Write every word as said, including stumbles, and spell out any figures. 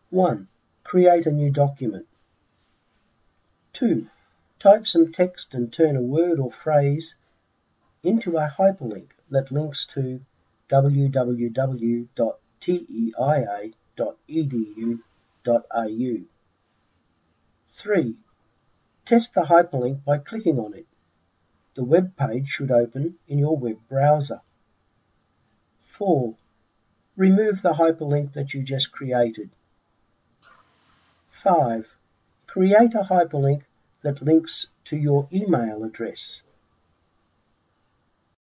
one. Create a new document. two. Type some text and turn a word or phrase into a hyperlink that links to w w w dot t e i a dot e d u dot a u. three. Test the hyperlink by clicking on it. The web page should open in your web browser. four. Remove the hyperlink that you just created. five. Create a hyperlink that links to your email address.